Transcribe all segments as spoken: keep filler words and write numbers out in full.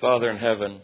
Father in heaven,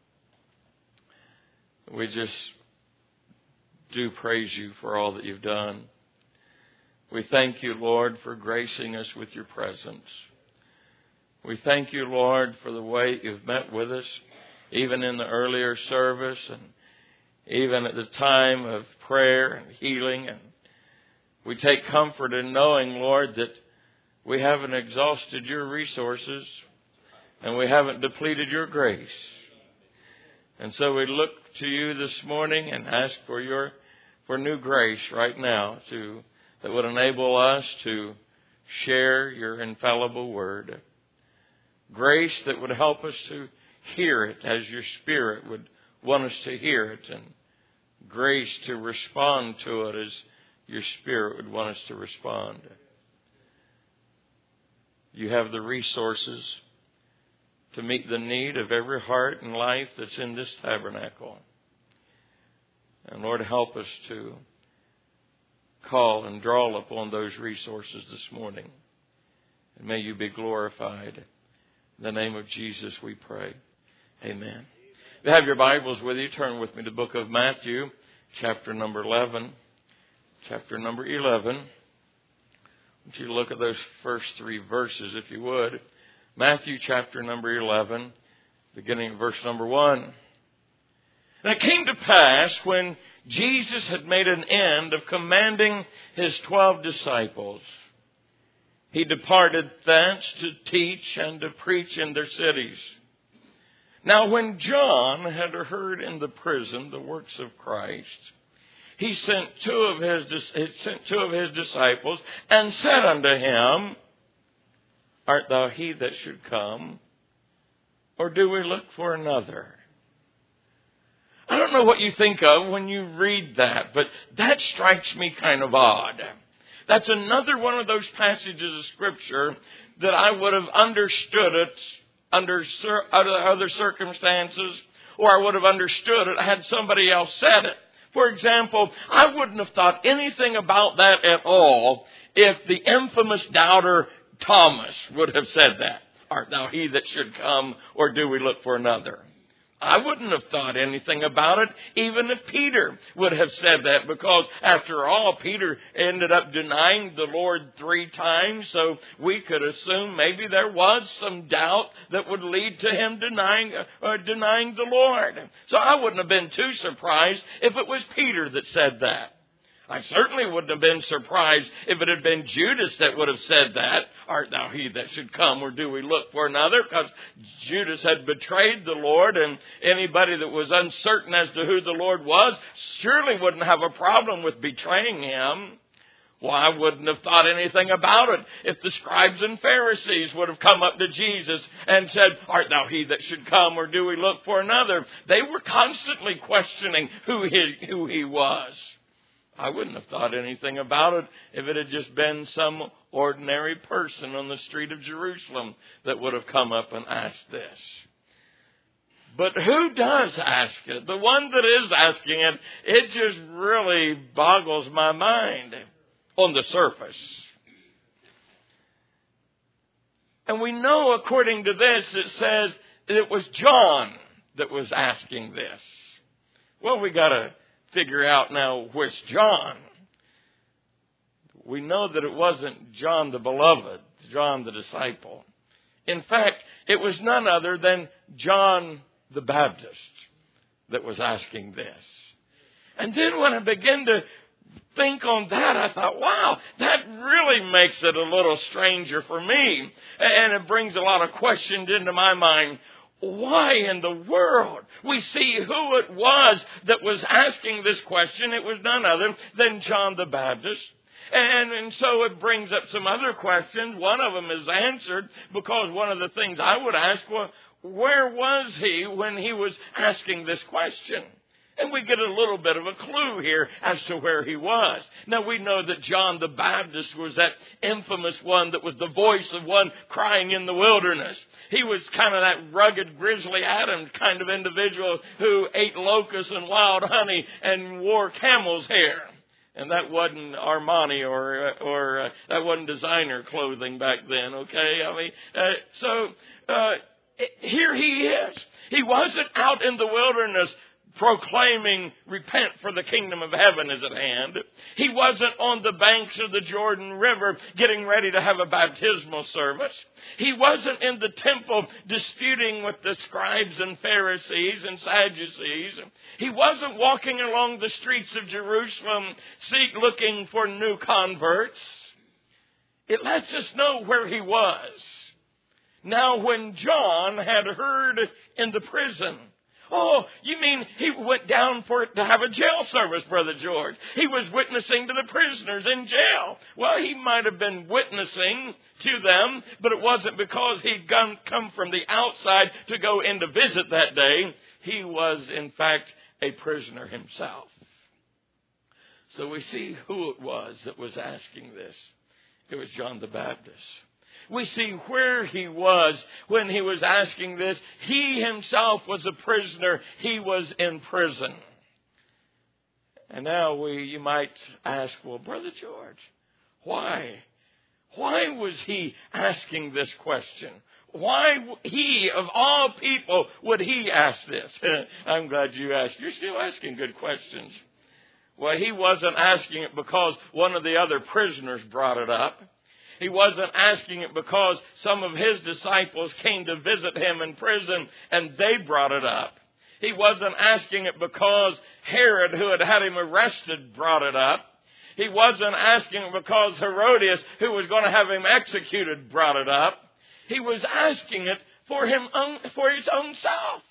we just do praise you for all that you've done. We thank you, Lord, for gracing us with your presence. We thank you, Lord, for the way you've met with us, even in the earlier service and even at the time of prayer and healing. And we take comfort in knowing, Lord, that we haven't exhausted your resources and we haven't depleted your grace. And so we look to you this morning and ask for your for new grace right now to that would enable us to share your infallible word. Grace that would help us to hear it as your Spirit would want us to hear it, and grace to respond to it as your Spirit would want us to respond. You have the resources to meet the need of every heart and life that's in this tabernacle. And Lord, help us to call and draw upon those resources this morning. And may you be glorified. In the name of Jesus we pray. Amen. If you have your Bibles with you, turn with me to the book of Matthew, chapter number eleven. Chapter number eleven. I want you to look at those first three verses, if you would. Matthew chapter number eleven, beginning at verse number one. And it came to pass, when Jesus had made an end of commanding his twelve disciples, he departed thence to teach and to preach in their cities. Now when John had heard in the prison the works of Christ, he sent two of his he sent two of his disciples and said unto him, Art thou he that should come, or do we look for another? I don't know what you think of when you read that, but that strikes me kind of odd. That's another one of those passages of Scripture that I would have understood it under other circumstances, or I would have understood it had somebody else said it. For example, I wouldn't have thought anything about that at all if the infamous doubter Thomas would have said that. Art thou he that should come, or do we look for another? I wouldn't have thought anything about it, even if Peter would have said that, because after all, Peter ended up denying the Lord three times, so we could assume maybe there was some doubt that would lead to him denying uh, denying the Lord. So I wouldn't have been too surprised if it was Peter that said that. I certainly wouldn't have been surprised if it had been Judas that would have said that. Art thou he that should come, or do we look for another? Because Judas had betrayed the Lord, and anybody that was uncertain as to who the Lord was surely wouldn't have a problem with betraying him. Well, I wouldn't have thought anything about it if the scribes and Pharisees would have come up to Jesus and said, Art thou he that should come, or do we look for another? They were constantly questioning who he, who he was. I wouldn't have thought anything about it if it had just been some ordinary person on the street of Jerusalem that would have come up and asked this. But who does ask it? The one that is asking it, it just really boggles my mind on the surface. And we know, according to this, it says it was John that was asking this. Well, we got to figure out now which John. We know that it wasn't John the beloved, John the disciple. In fact, it was none other than John the Baptist that was asking this. And then when I began to think on that, I thought, wow, that really makes it a little stranger for me. And it brings a lot of questions into my mind. Why in the world? We see who it was that was asking this question. It was none other than John the Baptist. And, and so it brings up some other questions. One of them is answered, because one of the things I would ask, well, where was he when he was asking this question? And we get a little bit of a clue here as to where he was. Now, we know that John the Baptist was that infamous one that was the voice of one crying in the wilderness. He was kind of that rugged, grizzly Adam kind of individual who ate locusts and wild honey and wore camel's hair. And that wasn't Armani or or uh, that wasn't designer clothing back then, okay? I mean, uh, so uh, here he is. He wasn't out in the wilderness proclaiming, repent for the kingdom of heaven is at hand. He wasn't on the banks of the Jordan River getting ready to have a baptismal service. He wasn't in the temple disputing with the scribes and Pharisees and Sadducees. He wasn't walking along the streets of Jerusalem seek looking for new converts. It lets us know where he was. Now, when John had heard in the prison, oh, you mean he went down for to have a jail service, Brother George? He was witnessing to the prisoners in jail. Well, he might have been witnessing to them, but it wasn't because he'd gone, come from the outside to go in to visit that day. He was, in fact, a prisoner himself. So we see who it was that was asking this. It was John the Baptist. We see where he was when he was asking this. He himself was a prisoner. He was in prison. And now we, you might ask, well, Brother George, why? Why was he asking this question? Why he, of all people, would he ask this? I'm glad you asked. You're still asking good questions. Well, he wasn't asking it because one of the other prisoners brought it up. He wasn't asking it because some of his disciples came to visit him in prison and they brought it up. He wasn't asking it because Herod, who had had him arrested, brought it up. He wasn't asking it because Herodias, who was going to have him executed, brought it up. He was asking it for him, for his own self.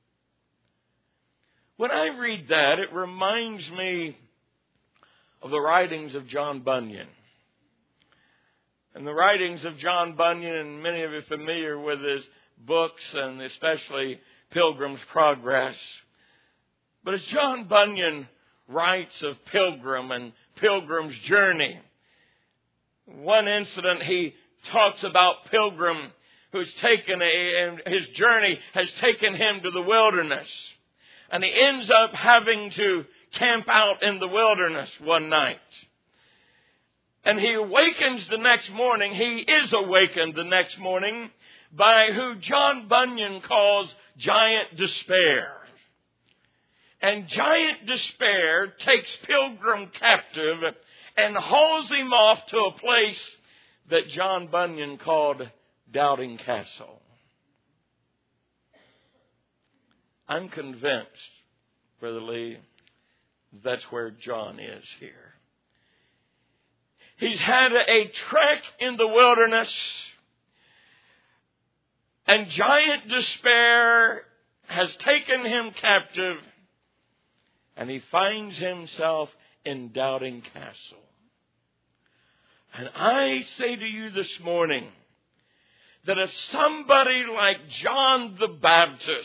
When I read that, it reminds me of the writings of John Bunyan. And the writings of John Bunyan, and many of you are familiar with his books, and especially Pilgrim's Progress. But as John Bunyan writes of Pilgrim and Pilgrim's journey, one incident he talks about Pilgrim who's taken a, and his journey has taken him to the wilderness. And he ends up having to camp out in the wilderness one night. And he awakens the next morning. He is awakened the next morning by who John Bunyan calls Giant Despair. And Giant Despair takes Pilgrim captive and hauls him off to a place that John Bunyan called Doubting Castle. I'm convinced, Brother Lee, that's where John is here. He's had a trek in the wilderness, and Giant Despair has taken him captive, and he finds himself in Doubting Castle. And I say to you this morning that if somebody like John the Baptist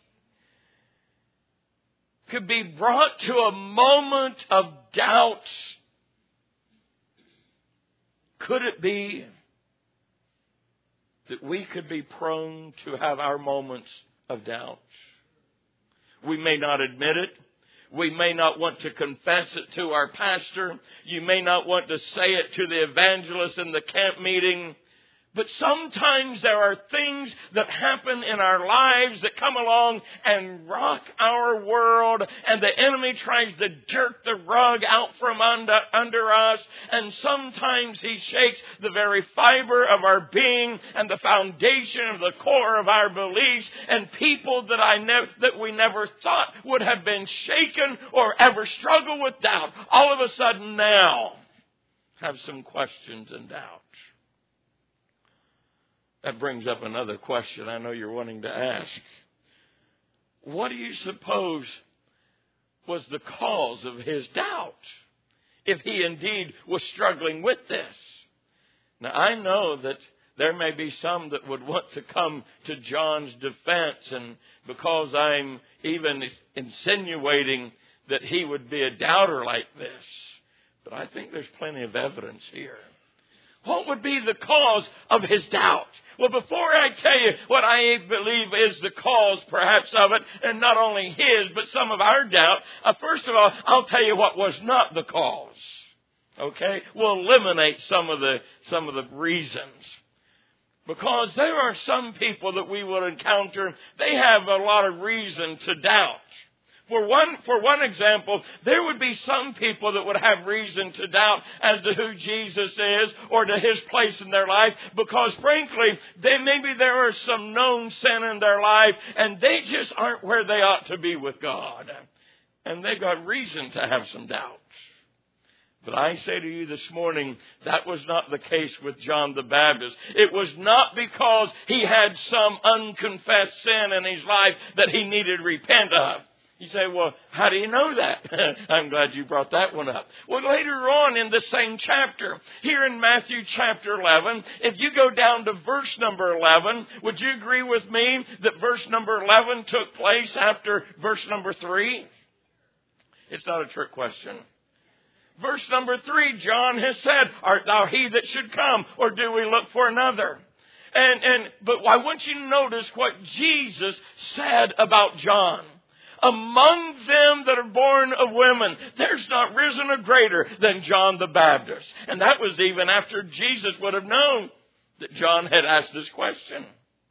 could be brought to a moment of doubt, could it be that we could be prone to have our moments of doubt? We may not admit it. We may not want to confess it to our pastor. You may not want to say it to the evangelist in the camp meeting. But sometimes there are things that happen in our lives that come along and rock our world, and the enemy tries to jerk the rug out from under, under us, and sometimes he shakes the very fiber of our being and the foundation of the core of our beliefs, and people that I never, that we never thought would have been shaken or ever struggle with doubt, all of a sudden now have some questions and doubts. That brings up another question I know you're wanting to ask. What do you suppose was the cause of his doubt, if he indeed was struggling with this? Now, I know that there may be some that would want to come to John's defense, and because I'm even insinuating that he would be a doubter like this. But I think there's plenty of evidence here. What would be the cause of his doubt? Well, before I tell you what I believe is the cause, perhaps, of it, and not only his, but some of our doubt, uh, first of all, I'll tell you what was not the cause. Okay? We'll eliminate some of the some of the reasons. Because there are some people that we will encounter, they have a lot of reason to doubt. For one, for one example, there would be some people that would have reason to doubt as to who Jesus is or to His place in their life, because frankly, they, maybe there is some known sin in their life and they just aren't where they ought to be with God. And they've got reason to have some doubts. But I say to you this morning, that was not the case with John the Baptist. It was not because he had some unconfessed sin in his life that he needed to repent of. You say, well, how do you know that? I'm glad you brought that one up. Well, later on in the same chapter, here in Matthew chapter eleven, if you go down to verse number eleven, would you agree with me that verse number eleven took place after verse number three? It's not a trick question. Verse number three, John has said, art thou he that should come, or do we look for another? And, and, but I want you to notice what Jesus said about John. Among them that are born of women, there's not risen a greater than John the Baptist. And that was even after Jesus would have known that John had asked this question.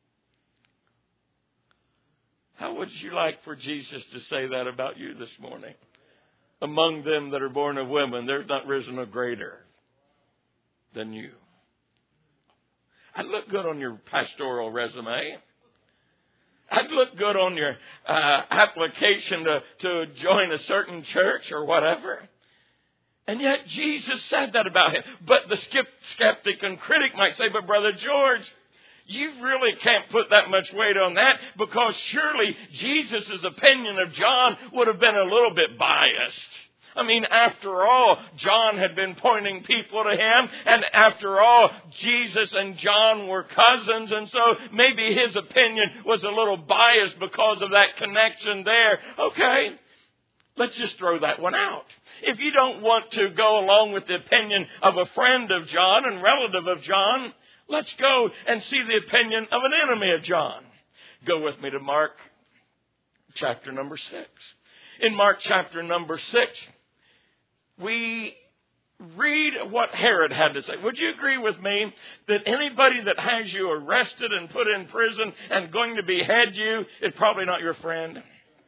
How would you like for Jesus to say that about you this morning? Among them that are born of women, there's not risen a greater than you. I'd look good on your pastoral resume. I'd look good on your uh, application to, to join a certain church or whatever. And yet Jesus said that about him. But the skeptic and critic might say, but Brother George, you really can't put that much weight on that, because surely Jesus' opinion of John would have been a little bit biased. I mean, after all, John had been pointing people to him, and after all, Jesus and John were cousins, and so maybe his opinion was a little biased because of that connection there. Okay, let's just throw that one out. If you don't want to go along with the opinion of a friend of John and relative of John, let's go and see the opinion of an enemy of John. Go with me to Mark chapter number six. In Mark chapter number six, we read what Herod had to say. Would you agree with me that anybody that has you arrested and put in prison and going to behead you is probably not your friend?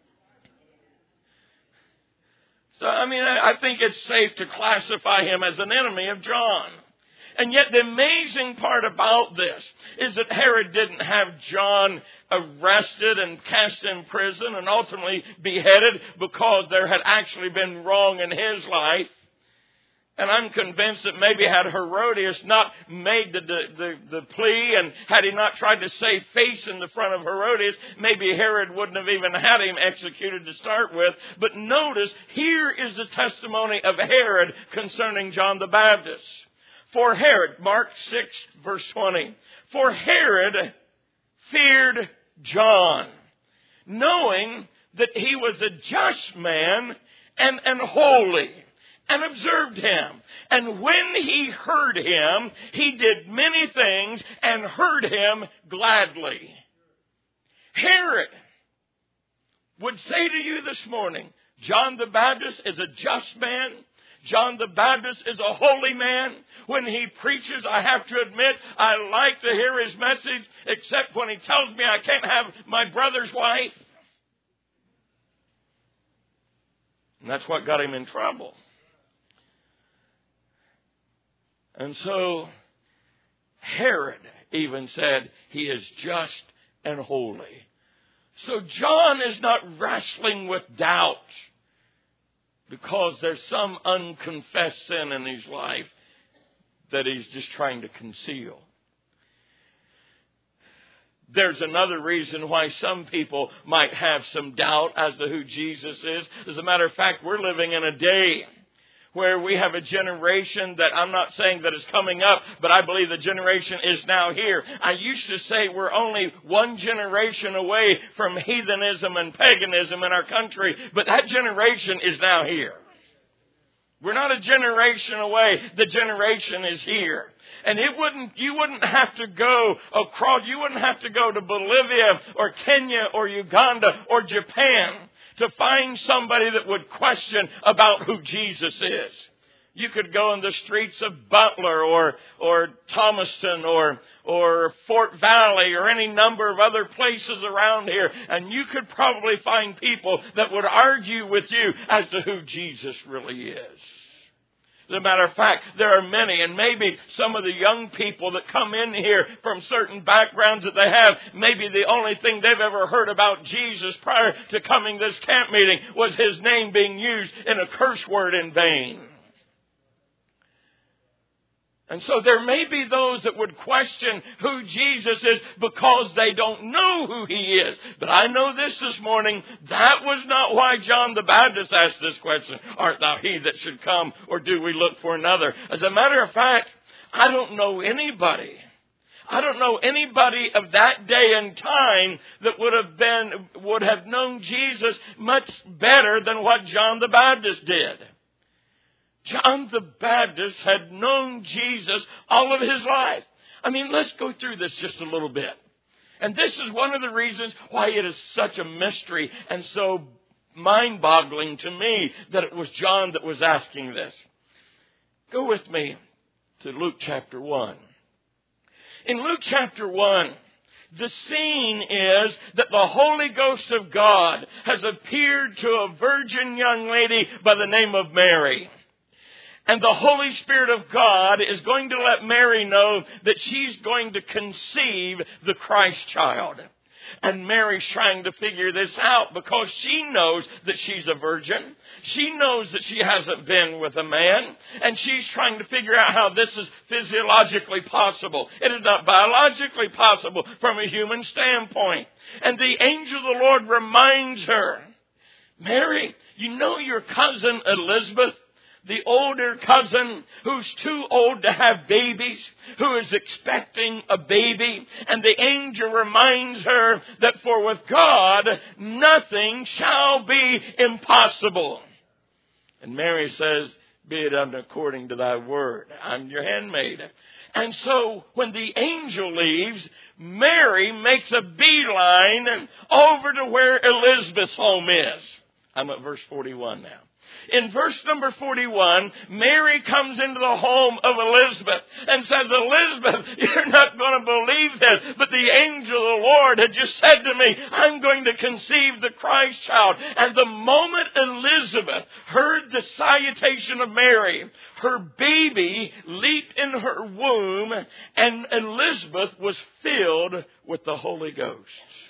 So, I mean, I think it's safe to classify him as an enemy of John. And yet the amazing part about this is that Herod didn't have John arrested and cast in prison and ultimately beheaded because there had actually been wrong in his life. And I'm convinced that maybe had Herodias not made the, the, the, the plea, and had he not tried to save face in the front of Herodias, maybe Herod wouldn't have even had him executed to start with. But notice, here is the testimony of Herod concerning John the Baptist. For Herod, Mark six, verse twenty, for Herod feared John, knowing that he was a just man and, and holy, and observed him. And when he heard him, he did many things and heard him gladly. Herod would say to you this morning, John the Baptist is a just man. John the Baptist is a holy man. When he preaches, I have to admit, I like to hear his message, except when he tells me I can't have my brother's wife. And that's what got him in trouble. And so Herod even said he is just and holy. So John is not wrestling with doubt because there's some unconfessed sin in his life that he's just trying to conceal. There's another reason why some people might have some doubt as to who Jesus is. As a matter of fact, we're living in a day where we have a generation that I'm not saying that is coming up, but I believe the generation is now here. I used to say we're only one generation away from heathenism and paganism in our country, but that generation is now here. We're not a generation away. The generation is here. And it wouldn't, you wouldn't have to go across, you wouldn't have to go to Bolivia or Kenya or Uganda or Japan to find somebody that would question about who Jesus is. You could go in the streets of Butler or or Thomaston or or Fort Valley or any number of other places around here, and you could probably find people that would argue with you as to who Jesus really is. As a matter of fact, there are many, and maybe some of the young people that come in here from certain backgrounds that they have, maybe the only thing they've ever heard about Jesus prior to coming to this camp meeting was His name being used in a curse word in vain. And so there may be those that would question who Jesus is because they don't know who He is. But I know this this morning, that was not why John the Baptist asked this question. Art thou He that should come, or do we look for another? As a matter of fact, I don't know anybody. I don't know anybody of that day and time that would have been, would have known Jesus much better than what John the Baptist did. John the Baptist had known Jesus all of his life. I mean, let's go through this just a little bit. And this is one of the reasons why it is such a mystery and so mind-boggling to me that it was John that was asking this. Go with me to Luke chapter one. In Luke chapter one, the scene is that the Holy Ghost of God has appeared to a virgin young lady by the name of Mary. And the Holy Spirit of God is going to let Mary know that she's going to conceive the Christ child. And Mary's trying to figure this out because she knows that she's a virgin. She knows that she hasn't been with a man. And she's trying to figure out how this is physiologically possible. It is not biologically possible from a human standpoint. And the angel of the Lord reminds her, Mary, you know your cousin Elizabeth? The older cousin who's too old to have babies, who is expecting a baby. And the angel reminds her that for with God, nothing shall be impossible. And Mary says, be it done according to thy word. I'm your handmaid. And so when the angel leaves, Mary makes a beeline over to where Elizabeth's home is. I'm at verse forty-one now. In verse number forty-one, Mary comes into the home of Elizabeth and says, Elizabeth, you're not going to believe this, but the angel of the Lord had just said to me, I'm going to conceive the Christ child. And the moment Elizabeth heard the salutation of Mary, her baby leaped in her womb, and Elizabeth was filled with the Holy Ghost.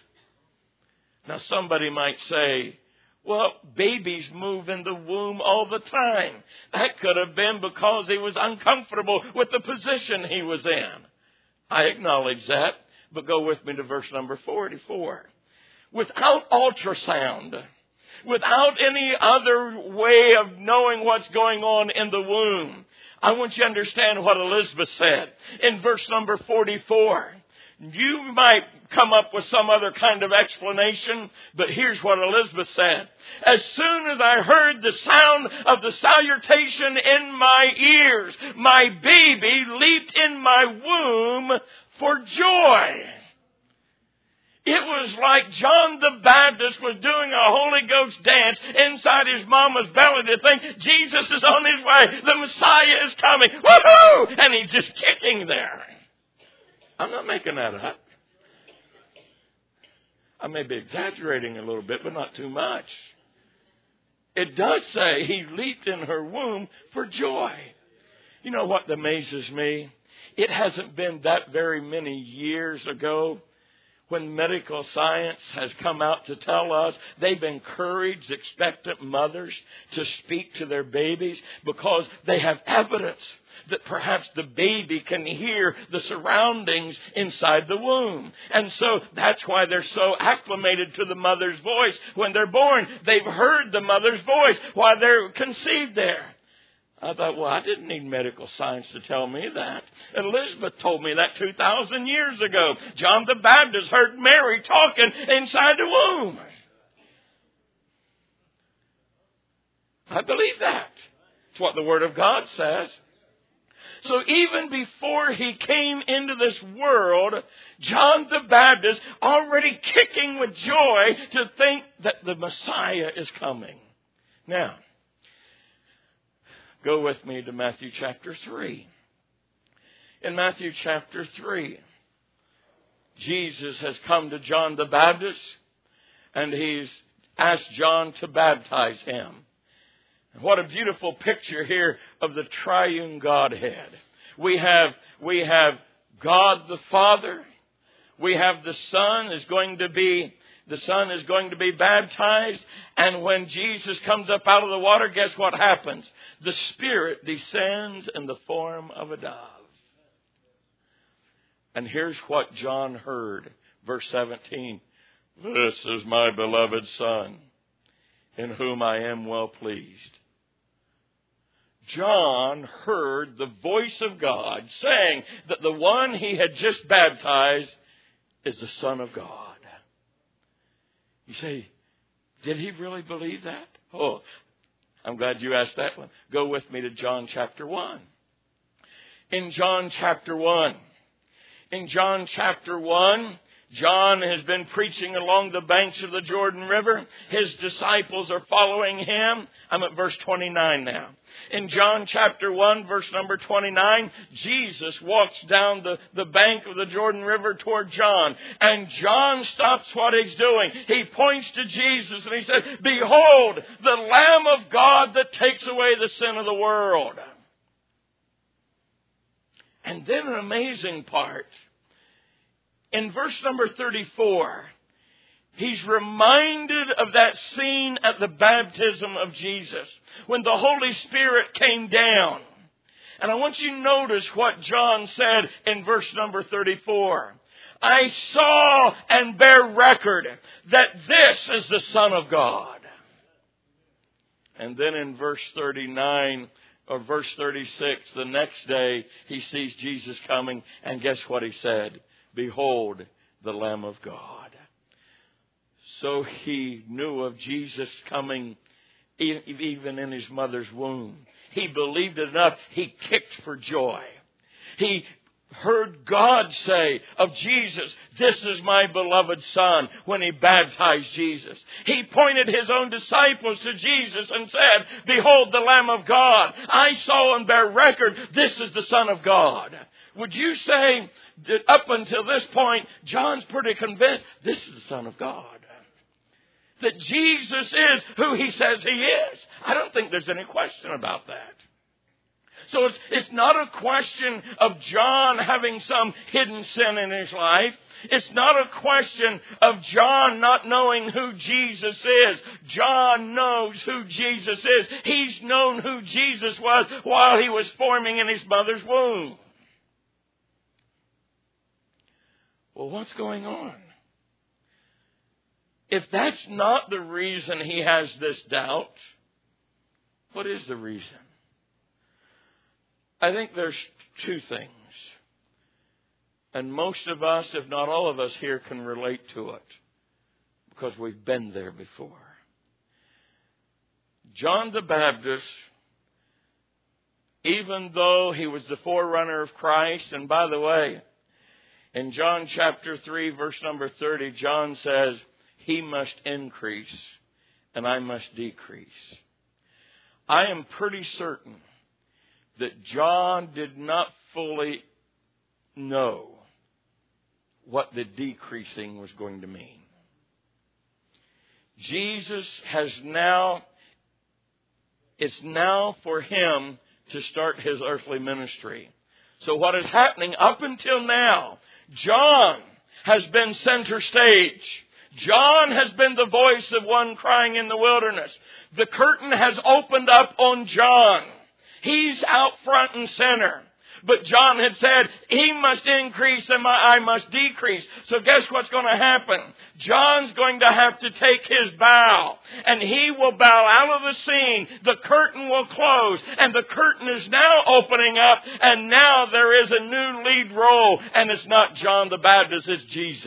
Now somebody might say, well, babies move in the womb all the time. That could have been because he was uncomfortable with the position he was in. I acknowledge that, but go with me to verse number forty-four. Without ultrasound, without any other way of knowing what's going on in the womb, I want you to understand what Elizabeth said in verse number forty-four. You might come up with some other kind of explanation, but here's what Elizabeth said. As soon as I heard the sound of the salutation in my ears, my baby leaped in my womb for joy. It was like John the Baptist was doing a Holy Ghost dance inside his mama's belly to think Jesus is on his way. The Messiah is coming. Woohoo! And he's just kicking there. I'm not making that up. I may be exaggerating a little bit, but not too much. It does say he leaped in her womb for joy. You know what amazes me? It hasn't been that very many years ago when medical science has come out to tell us they've encouraged expectant mothers to speak to their babies because they have evidence that perhaps the baby can hear the surroundings inside the womb. And so that's why they're so acclimated to the mother's voice when they're born. They've heard the mother's voice while they're conceived there. I thought, well, I didn't need medical science to tell me that. Elizabeth told me that two thousand years ago. John the Baptist heard Mary talking inside the womb. I believe that. It's what the Word of God says. So even before he came into this world, John the Baptist already kicking with joy to think that the Messiah is coming. Now, Go with me to Matthew chapter three. In Matthew chapter three, Jesus has come to John the Baptist, and he's asked John to baptize him. What a beautiful picture here of the triune Godhead. We have, we have God the Father. We have the Son is going to be, the Son is going to be baptized. And when Jesus comes up out of the water, guess what happens? The Spirit descends in the form of a dove. And here's what John heard. Verse seventeen. This is my beloved Son, in whom I am well pleased. John heard the voice of God saying that the one he had just baptized is the Son of God. You say, did he really believe that? Oh, I'm glad you asked that one. Go with me to John chapter one. In John chapter one, in John chapter one, John has been preaching along the banks of the Jordan River. His disciples are following him. I'm at verse twenty-nine now. In John chapter one, verse number twenty-nine, Jesus walks down the, the bank of the Jordan River toward John. And John stops what he's doing. He points to Jesus and he said, "Behold, the Lamb of God that takes away the sin of the world." And then an amazing part. In verse number thirty-four, he's reminded of that scene at the baptism of Jesus when the Holy Spirit came down. And I want you to notice what John said in verse number thirty-four. "I saw and bear record that this is the Son of God." And then in verse thirty-nine or verse thirty-six, the next day he sees Jesus coming, and guess what he said? "Behold, the Lamb of God." So he knew of Jesus coming even in his mother's womb. He believed it enough. He kicked for joy. He heard God say of Jesus, "This is my beloved Son," when he baptized Jesus. He pointed his own disciples to Jesus and said, "Behold, the Lamb of God. I saw and bear record. This is the Son of God." Would you say that up until this point, John's pretty convinced this is the Son of God? That Jesus is who he says he is. I don't think there's any question about that. So it's, it's not a question of John having some hidden sin in his life. It's not a question of John not knowing who Jesus is. John knows who Jesus is. He's known who Jesus was while he was forming in his mother's womb. Well, what's going on? If that's not the reason he has this doubt, what is the reason? I think there's two things. And most of us, if not all of us here, can relate to it because we've been there before. John the Baptist, even though he was the forerunner of Christ, and by the way, in John chapter three, verse number thirty, John says, "He must increase and I must decrease." I am pretty certain that John did not fully know what the decreasing was going to mean. Jesus has now, it's now for him to start his earthly ministry. So what is happening up until now, John has been center stage. John has been the voice of one crying in the wilderness. The curtain has opened up on John. He's out front and center. But John had said, he must increase and I must decrease. So guess what's going to happen? John's going to have to take his bow. And he will bow out of the scene. The curtain will close. And the curtain is now opening up. And now there is a new lead role. And it's not John the Baptist, it's Jesus.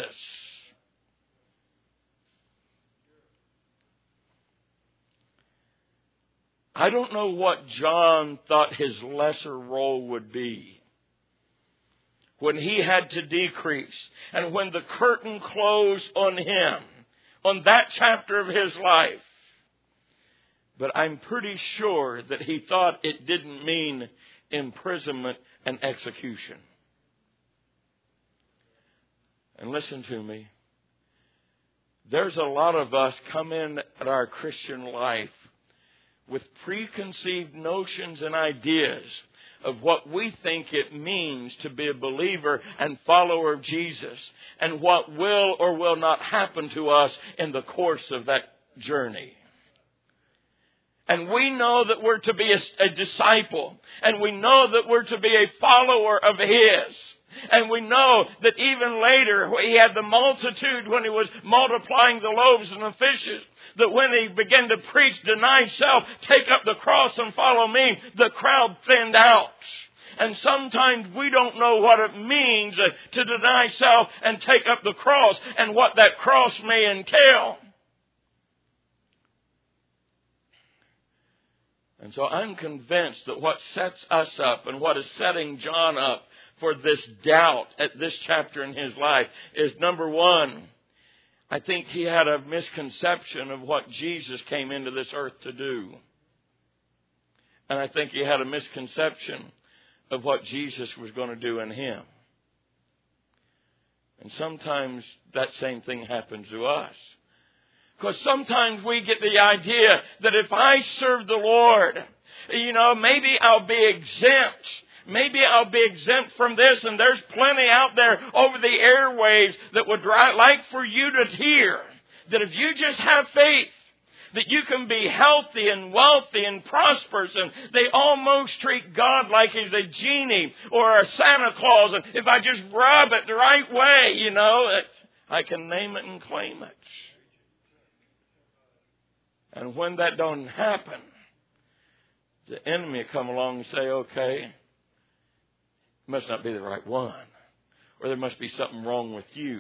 I don't know what John thought his lesser role would be when he had to decrease and when the curtain closed on him, on that chapter of his life. But I'm pretty sure that he thought it didn't mean imprisonment and execution. And listen to me. There's a lot of us come in at our Christian life with preconceived notions and ideas of what we think it means to be a believer and follower of Jesus, and what will or will not happen to us in the course of that journey. And we know that we're to be a, a disciple, and we know that we're to be a follower of His. And we know that even later, he had the multitude when he was multiplying the loaves and the fishes, that when he began to preach, deny self, take up the cross and follow me, the crowd thinned out. And sometimes we don't know what it means to deny self and take up the cross and what that cross may entail. And so I'm convinced that what sets us up and what is setting John up for this doubt at this chapter in his life is, number one, I think he had a misconception of what Jesus came into this earth to do. And I think he had a misconception of what Jesus was going to do in him. And sometimes that same thing happens to us. Because sometimes we get the idea that if I serve the Lord, you know, maybe I'll be exempt. Maybe I'll be exempt from this, and there's plenty out there over the airwaves that would like for you to hear that if you just have faith, that you can be healthy and wealthy and prosperous, and they almost treat God like He's a genie or a Santa Claus, and if I just rub it the right way, you know, it, I can name it and claim it. And when that don't happen, the enemy come along and say, okay, must not be the right one, or there must be something wrong with you.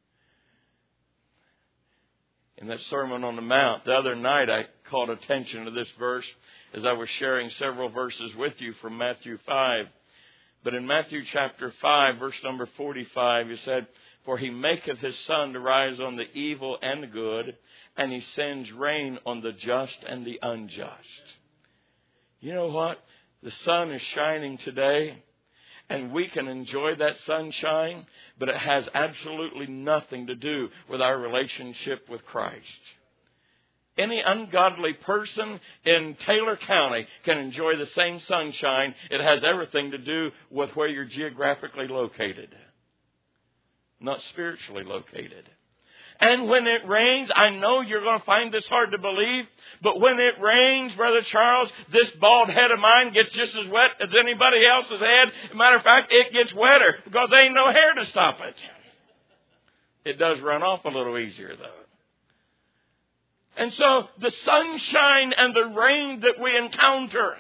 In that Sermon on the Mount, the other night I called attention to this verse as I was sharing several verses with you from Matthew five. But in Matthew chapter five, verse number forty-five, he said, "For He maketh His sun to rise on the evil and the good, and He sends rain on the just and the unjust." You know what? The sun is shining today. And we can enjoy that sunshine, but it has absolutely nothing to do with our relationship with Christ. Any ungodly person in Taylor County can enjoy the same sunshine. It has everything to do with where you're geographically located, not spiritually located. And when it rains, I know you're going to find this hard to believe, but when it rains, Brother Charles, this bald head of mine gets just as wet as anybody else's head. As a matter of fact, it gets wetter because there ain't no hair to stop it. It does run off a little easier, though. And so the sunshine and the rain that we encounter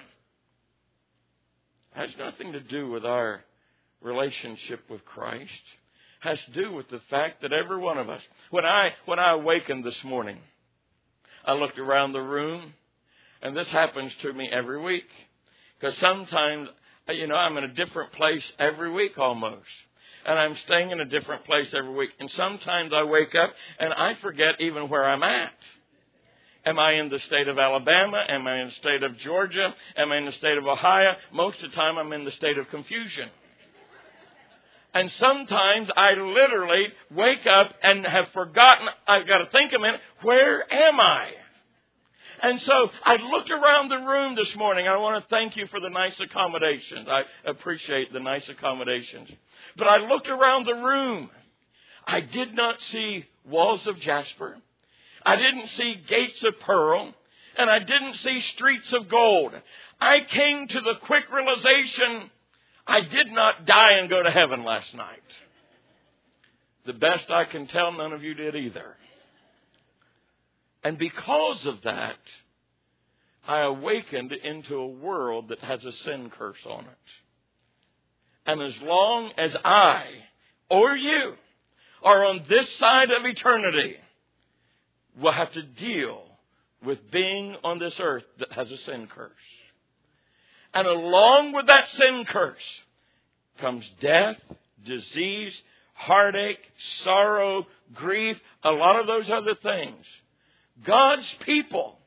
has nothing to do with our relationship with Christ. Has to do with the fact that every one of us, when I when I awakened this morning, I looked around the room, and this happens to me every week. Because sometimes, you know, I'm in a different place every week almost. And I'm staying in a different place every week. And sometimes I wake up and I forget even where I'm at. Am I in the state of Alabama? Am I in the state of Georgia? Am I in the state of Ohio? Most of the time I'm in the state of confusion. And sometimes I literally wake up and have forgotten, I've got to think a minute, where am I? And so I looked around the room this morning. I want to thank you for the nice accommodations. I appreciate the nice accommodations. But I looked around the room. I did not see walls of jasper. I didn't see gates of pearl. And I didn't see streets of gold. I came to the quick realization, I did not die and go to heaven last night. The best I can tell, none of you did either. And because of that, I awakened into a world that has a sin curse on it. And as long as I or you are on this side of eternity, we'll have to deal with being on this earth that has a sin curse. And along with that sin curse comes death, disease, heartache, sorrow, grief, a lot of those other things. God's people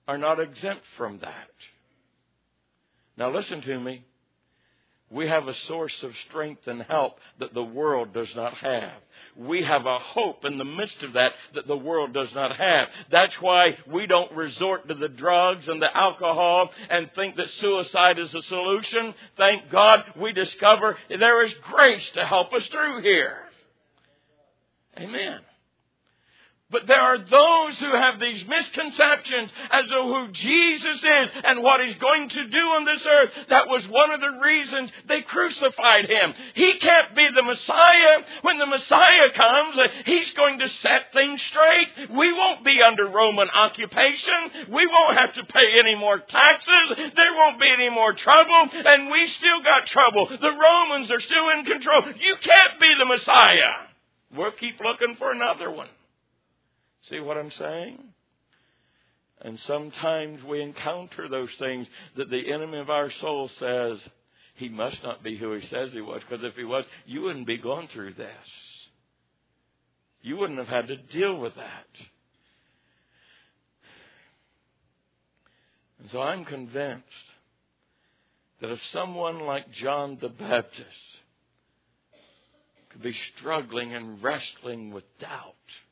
are not exempt from that. Now listen to me. We have a source of strength and help that the world does not have. We have a hope in the midst of that that the world does not have. That's why we don't resort to the drugs and the alcohol and think that suicide is a solution. Thank God we discover there is grace to help us through here. Amen. But there are those who have these misconceptions as to who Jesus is and what He's going to do on this earth. That was one of the reasons they crucified Him. He can't be the Messiah. When the Messiah comes, He's going to set things straight. We won't be under Roman occupation. We won't have to pay any more taxes. There won't be any more trouble. And we still got trouble. The Romans are still in control. You can't be the Messiah. We'll keep looking for another one. See what I'm saying? And sometimes we encounter those things that the enemy of our soul says, he must not be who he says he was. Because if he was, you wouldn't be going through this. You wouldn't have had to deal with that. And so I'm convinced that if someone like John the Baptist could be struggling and wrestling with doubt,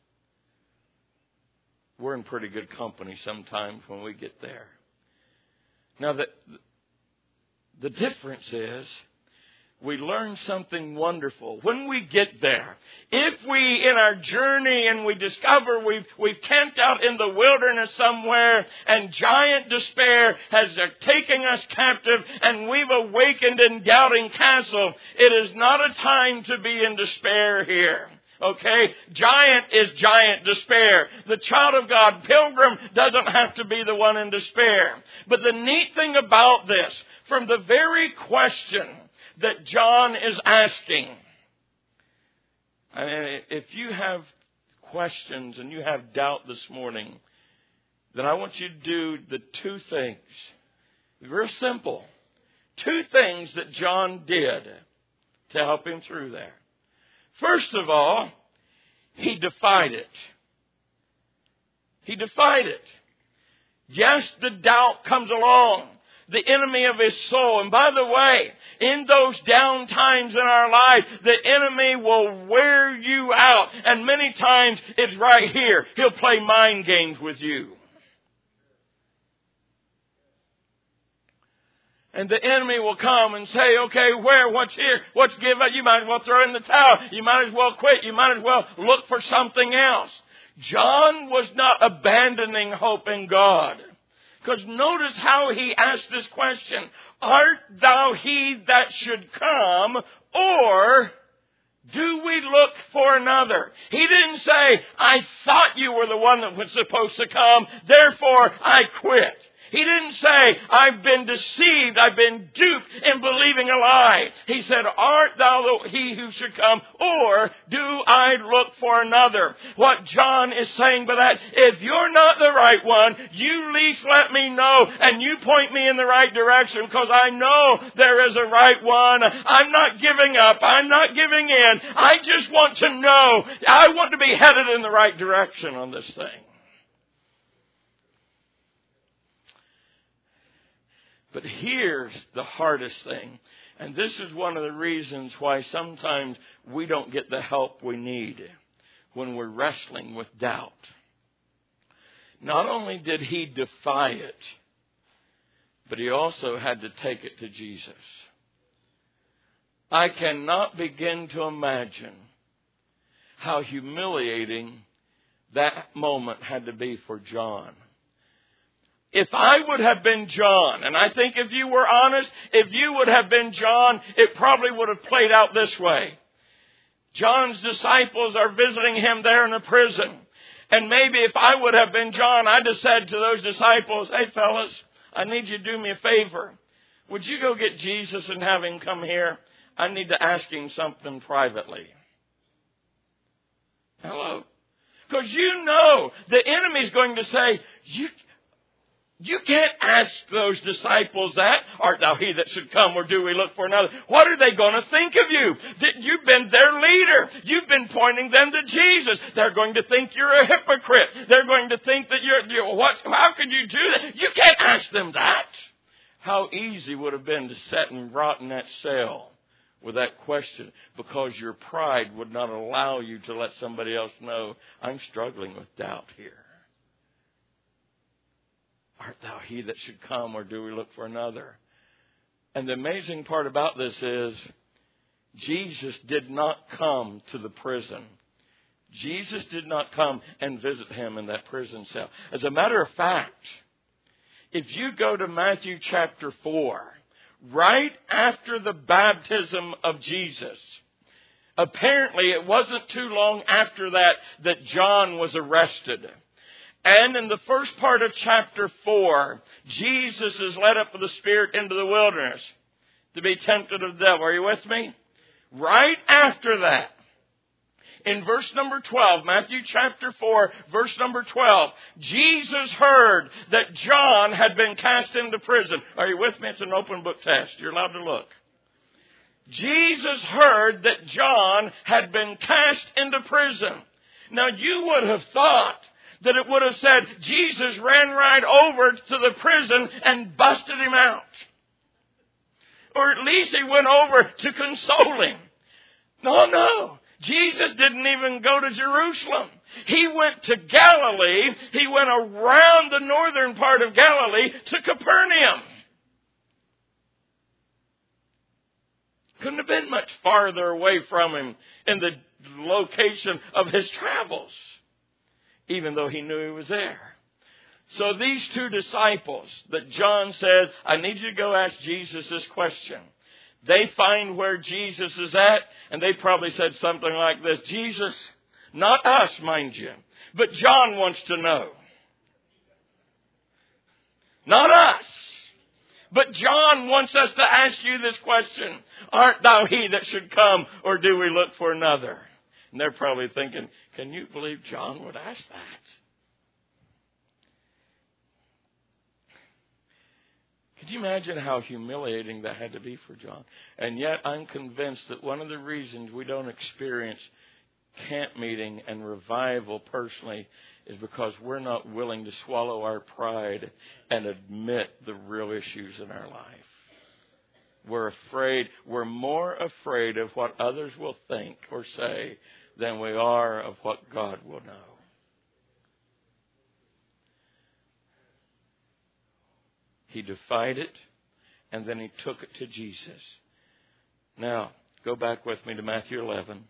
we're in pretty good company sometimes when we get there. Now, the, the difference is we learn something wonderful. When we get there, if we, in our journey, and we discover we've, we've camped out in the wilderness somewhere and giant despair has taken us captive and we've awakened in Doubting Castle, it is not a time to be in despair here. Okay? Giant is giant despair. The child of God, pilgrim, doesn't have to be the one in despair. But the neat thing about this, from the very question that John is asking, I mean, if you have questions and you have doubt this morning, then I want you to do the two things. Real simple. Two things that John did to help him through there. First of all, he defied it. He defied it. Yes, the doubt comes along. The enemy of his soul. And by the way, in those down times in our life, the enemy will wear you out. And many times it's right here. He'll play mind games with you. And the enemy will come and say, okay, where, what's here, what's give up? You might as well throw in the towel. You might as well quit. You might as well look for something else. John was not abandoning hope in God. Because notice how he asked this question. Art thou he that should come, or do we look for another? He didn't say, I thought you were the one that was supposed to come, therefore I quit. He didn't say, I've been deceived, I've been duped in believing a lie. He said, art thou he who should come, or do I look for another? What John is saying by that, if you're not the right one, you least let me know and you point me in the right direction, because I know there is a right one. I'm not giving up. I'm not giving in. I just want to know. I want to be headed in the right direction on this thing. But here's the hardest thing. And this is one of the reasons why sometimes we don't get the help we need when we're wrestling with doubt. Not only did he defy it, but he also had to take it to Jesus. I cannot begin to imagine how humiliating that moment had to be for John. If I would have been John, and I think if you were honest, if you would have been John, it probably would have played out this way. John's disciples are visiting him there in the prison. And maybe if I would have been John, I'd have said to those disciples, hey fellas, I need you to do me a favor. Would you go get Jesus and have him come here? I need to ask him something privately. Hello? Because you know the enemy's going to say, you... You can't ask those disciples that. Art thou he that should come, or do we look for another? What are they going to think of you? That you've been their leader. You've been pointing them to Jesus. They're going to think you're a hypocrite. They're going to think that you're, you're what? How could you do that? You can't ask them that. How easy would it have been to sit and rot in that cell with that question, because your pride would not allow you to let somebody else know, I'm struggling with doubt here. Art thou he that should come, or do we look for another? And the amazing part about this is, Jesus did not come to the prison. Jesus did not come and visit him in that prison cell. As a matter of fact, if you go to Matthew chapter four, right after the baptism of Jesus, apparently it wasn't too long after that that John was arrested. And in the first part of chapter four, Jesus is led up with the Spirit into the wilderness to be tempted of the devil. Are you with me? Right after that, in verse number twelve, Matthew chapter four, verse number twelve, Jesus heard that John had been cast into prison. Are you with me? It's an open book test. You're allowed to look. Jesus heard that John had been cast into prison. Now, you would have thought that it would have said Jesus ran right over to the prison and busted him out. Or at least he went over to console him. No, no. Jesus didn't even go to Jerusalem. He went to Galilee. He went around the northern part of Galilee to Capernaum. Couldn't have been much farther away from him in the location of his travels, even though he knew he was there. So these two disciples that John says, I need you to go ask Jesus this question. They find where Jesus is at, and they probably said something like this, Jesus, not us, mind you, but John wants to know. Not us, but John wants us to ask you this question. Art thou he that should come, or do we look for another? And they're probably thinking, can you believe John would ask that? Could you imagine how humiliating that had to be for John? And yet I'm convinced that one of the reasons we don't experience camp meeting and revival personally is because we're not willing to swallow our pride and admit the real issues in our life. We're afraid, we're more afraid of what others will think or say than we are of what God will know. He defied it, and then he took it to Jesus. Now, go back with me to Matthew eleven.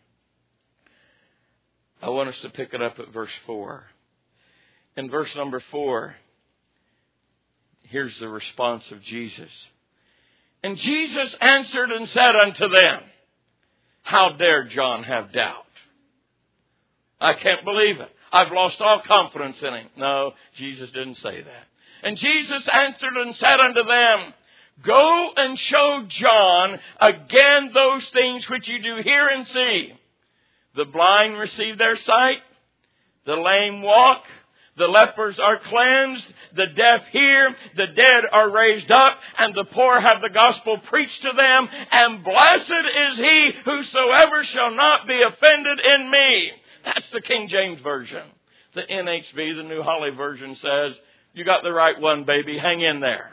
I want us to pick it up at verse four. In verse number four, here's the response of Jesus. And Jesus answered and said unto them, how dare John have doubt? I can't believe it. I've lost all confidence in him. No, Jesus didn't say that. And Jesus answered and said unto them, go and show John again those things which you do hear and see. The blind receive their sight, the lame walk, the lepers are cleansed, the deaf hear, the dead are raised up, and the poor have the gospel preached to them. And blessed is he whosoever shall not be offended in me. That's the King James Version. The N H V, the New Holly Version, says, you got the right one, baby. Hang in there.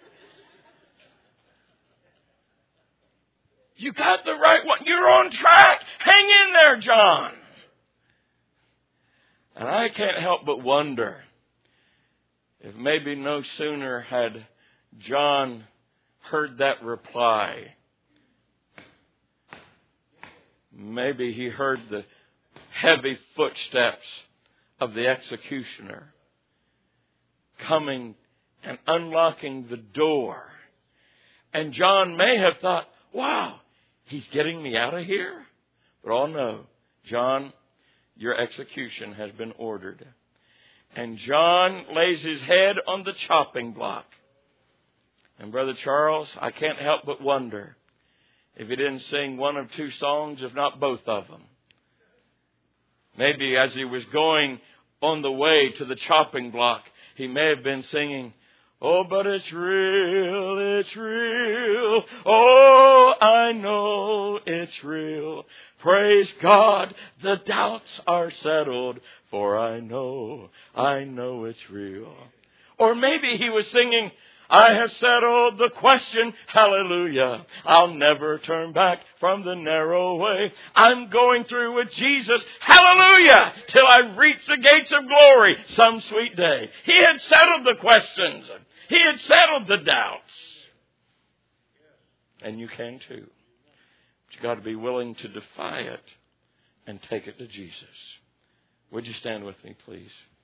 You got the right one. You're on track. Hang in there, John. And I can't help but wonder if maybe no sooner had John heard that reply, maybe he heard the heavy footsteps of the executioner coming and unlocking the door. And John may have thought, wow, he's getting me out of here. But oh no, John, your execution has been ordered. And John lays his head on the chopping block. And Brother Charles, I can't help but wonder if he didn't sing one of two songs, if not both of them. Maybe as he was going on the way to the chopping block, he may have been singing, Oh, but it's real, it's real. Oh, I know it's real. Praise God, the doubts are settled, for I know, I know it's real. Or maybe he was singing, I have settled the question, hallelujah. I'll never turn back from the narrow way. I'm going through with Jesus, hallelujah, till I reach the gates of glory some sweet day. He had settled the questions. He had settled the doubts. And you can too. But you've got to be willing to defy it and take it to Jesus. Would you stand with me, please?